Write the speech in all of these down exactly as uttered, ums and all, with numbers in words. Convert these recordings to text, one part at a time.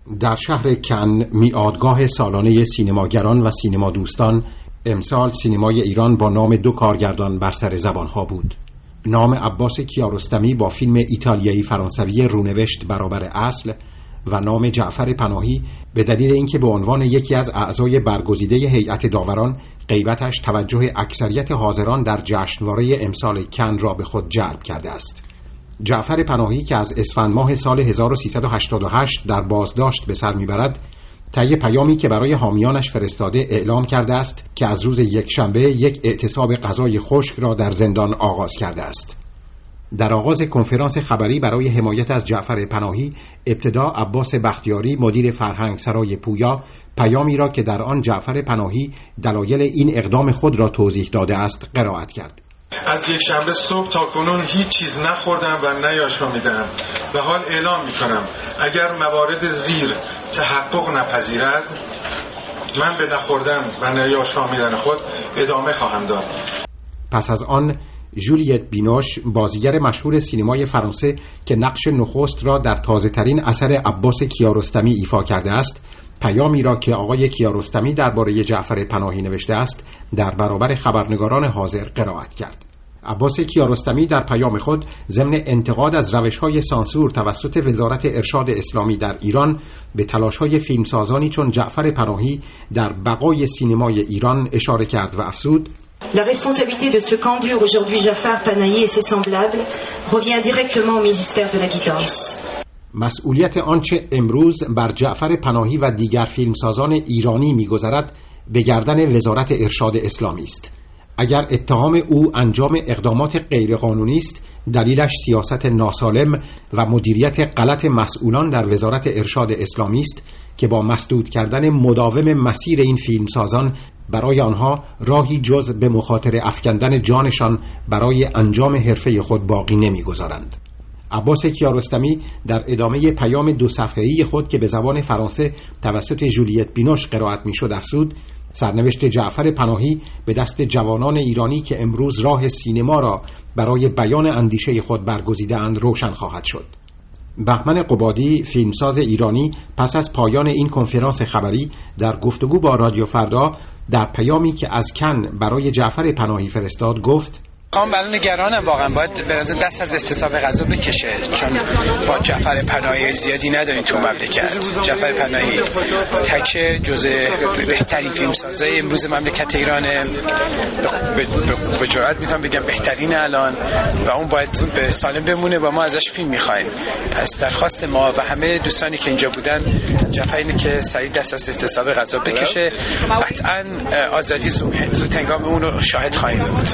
در شهر کن، میادگاه سالانه سینماگران و سینما دوستان، امسال سینمای ایران با نام دو کارگردان بر سر زبانها بود. نام عباس کیارستمی با فیلم ایتالیایی فرانسوی رونوشت برابر اصل و نام جعفر پناهی به دلیل اینکه به عنوان یکی از اعضای برگزیده هیئت داوران غیبتش توجه اکثریت حاضران در جشنواره امسال کن را به خود جلب کرده است. جعفر پناهی که از اسفند ماه سال هزار و سیصد و هشتاد و هشت در بازداشت به سر میبرد، طی پیامی که برای حامیانش فرستاده اعلام کرده است که از روز یکشنبه یک اعتصاب غذای خشک را در زندان آغاز کرده است. در آغاز کنفرانس خبری برای حمایت از جعفر پناهی، ابتدا عباس بختیاری مدیر فرهنگ سرای پویا پیامی را که در آن جعفر پناهی دلایل این اقدام خود را توضیح داده است قرائت کرد. از یک شنبه صبح تا کنون هیچ چیز نخوردم و نیاشامیدم و حال اعلام میکنم اگر موارد زیر تحقق نپذیرد من به نخوردن و نیاشامیدن خود ادامه خواهم داد. پس از آن ژولیت بینوش، بازیگر مشهور سینمای فرانسه که نقش نخست را در تازه ترین اثر عباس کیارستمی ایفا کرده است، پیامی را که آقای کیارستمی درباره جعفر پناهی نوشته است در برابر خبرنگاران حاضر قرائت کرد. عباس کیارستمی در پیام خود ضمن انتقاد از روش‌های سانسور توسط وزارت ارشاد اسلامی در ایران به تلاش‌های فیلمسازانی چون جعفر پناهی در بقای سینمای ایران اشاره کرد و افزود: La responsabilité de ce qu'endure aujourd'hui Jafar Panahi et ses semblables revient directement au ministère de la Guidance. مسئولیت آنچه امروز بر جعفر پناهی و دیگر فیلمسازان ایرانی می‌گذرد به گردن وزارت ارشاد اسلامی است. اگر اتهام او انجام اقدامات غیرقانونی است، دلیلش سیاست ناسالم و مدیریت غلط مسئولان در وزارت ارشاد اسلامی است که با مسدود کردن مداوم مسیر این فیلمسازان برای آنها راهی جز به مخاطره افکندن جانشان برای انجام حرفه خود باقی نمی‌گذارند. عباس کیارستمی در ادامه پیام دو صفحه‌ای خود که به زبان فرانسه توسط ژولیت بینوش قرائت می‌شد افزود: سرنوشت جعفر پناهی به دست جوانان ایرانی که امروز راه سینما را برای بیان اندیشه خود برگزیده‌اند روشن خواهد شد. بهمن قبادی، فیلمساز ایرانی، پس از پایان این کنفرانس خبری در گفتگو با رادیو فردا در پیامی که از کن برای جعفر پناهی فرستاد گفت: خواهم برای نگرانم، واقعا باید به نظر دست از اعتصاب غذا بکشه، چون با جعفر پناهی زیادی نداریم تو مملکت. جعفر پناهی تکه جزء بهترین فیلمسازای امروز مملکت ایرانه، به جرئت میتونم بگم بهترین الان، و اون باید به سالم بمونه و ما ازش فیلم میخوایم. پس درخواست ما و همه دوستانی که اینجا بودن جعفر اینه که سریع دست از اعتصاب غذا بکشه. قطعا آزادی زود هنگام اون رو شاهد خواهیم بود.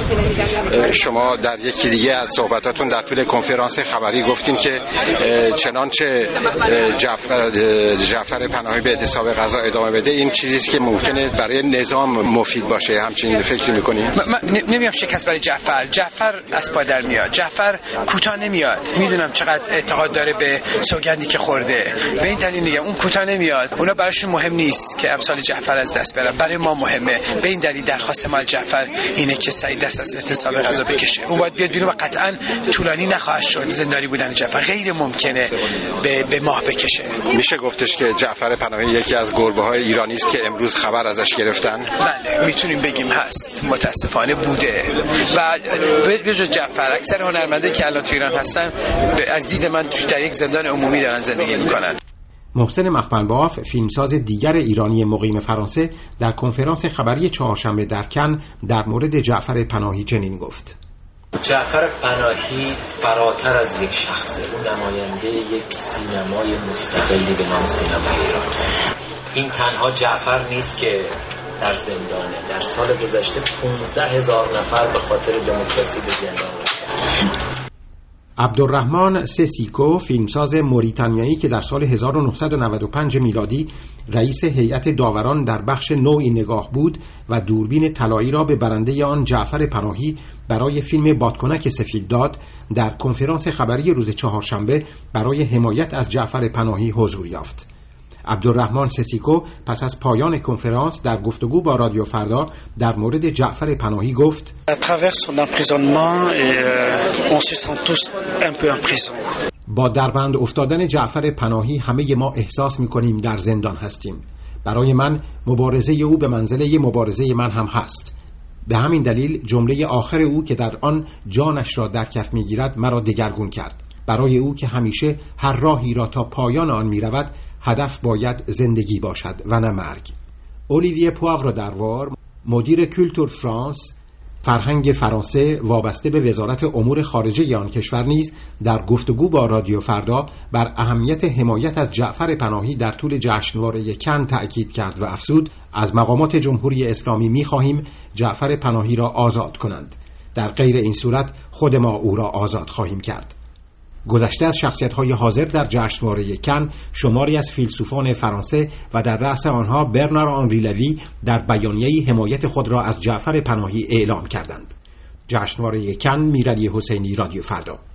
شما در یکی دیگه از صحبتاتون در طول کنفرانس خبری گفتین که چنانچه جعفر جعفر پناهی به اعتصاب غذا ادامه بده این چیزی است که ممکنه برای نظام مفید باشه. همچنین فکر می‌کنین؟ من نمیام شکست برای جعفر. جعفر از پا در میاد. جعفر کوتاه نمیاد. میدونم چقدر اعتقاد داره به سوگندی که خورده. به این دلیل میگم اون کوتاه نمیاد. اونا براشون مهم نیست که امثال جعفر از دست برن. برای ما مهمه. به این دلیل درخواست ما جعفر اینه که سعی دست از اعتصاب غذا بکشه. اون باید بیاد بیرون و قطعا طولانی نخواهد شد. زندانی بودن جعفر غیر ممکنه به به ماه بکشه. میشه گفتش که جعفر پناهی یکی از گربه‌های ایرانی است که امروز خبر ازش گرفتن؟ بله میتونیم بگیم هست. متاسفانه بوده. و به جز جعفر اکثر هنرمندایی که الان تو ایران هستن از دید من در یک زندان عمومی دارن زندگی میکنن. محسن مخملباف، فیلمساز دیگر ایرانی مقیم فرانسه، در کنفرانس خبری چهارشنبه در کن در مورد جعفر پناهی چنین گفت: جعفر پناهی فراتر از یک شخصه، اون نماینده یک سینمای مستقلی به نام سینمای ایران. این تنها جعفر نیست که در زندانه. در سال گذشته پانزده هزار نفر به خاطر دموکراسی به زندان رفتند. عبدالرحمن سسیکو، فیلمساز موریتانیایی که در سال هزار و نهصد و نود و پنج میلادی رئیس هیئت داوران در بخش نوعی نگاه بود و دوربین طلایی را به برنده آن جعفر پناهی برای فیلم بادکنک سفید داد، در کنفرانس خبری روز چهارشنبه برای حمایت از جعفر پناهی حضور یافت. عبدالرحمن سسیکو پس از پایان کنفرانس در گفتگو با رادیو فردا در مورد جعفر پناهی گفت: با دربند افتادن جعفر پناهی همه ما احساس می‌کنیم در زندان هستیم. برای من مبارزه او به منزله مبارزه من هم هست. به همین دلیل جمله آخر او که در آن جانش را در کف می‌گیرد مرا دگرگون کرد. برای او که همیشه هر راهی را تا پایان آن می‌رود، هدف باید زندگی باشد و نه مرگ. اولیویه پوآور دروار، مدیر کولتور فرانس، فرهنگ فرانسه وابسته به وزارت امور خارجه آن کشور نیز در گفتگو با رادیو فردا بر اهمیت حمایت از جعفر پناهی در طول جشنواره کن تأکید کرد و افزود: از مقامات جمهوری اسلامی می‌خواهیم جعفر پناهی را آزاد کنند. در غیر این صورت خود ما او را آزاد خواهیم کرد. گذشته از شخصیت‌های حاضر در جشنواره کن، شماری از فیلسوفان فرانسه و در رأس آنها برنار آنری لوی در بیانیه‌ای حمایت خود را از جعفر پناهی اعلام کردند. جشنواره کن، میرعلی حسینی، رادیو فردا.